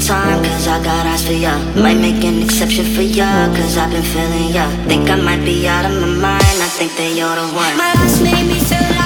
time, cause I got eyes for ya. Might make an exception for ya, cause I've been feeling ya. Think I might be out of my mind, I think that you're the one. My last made me feel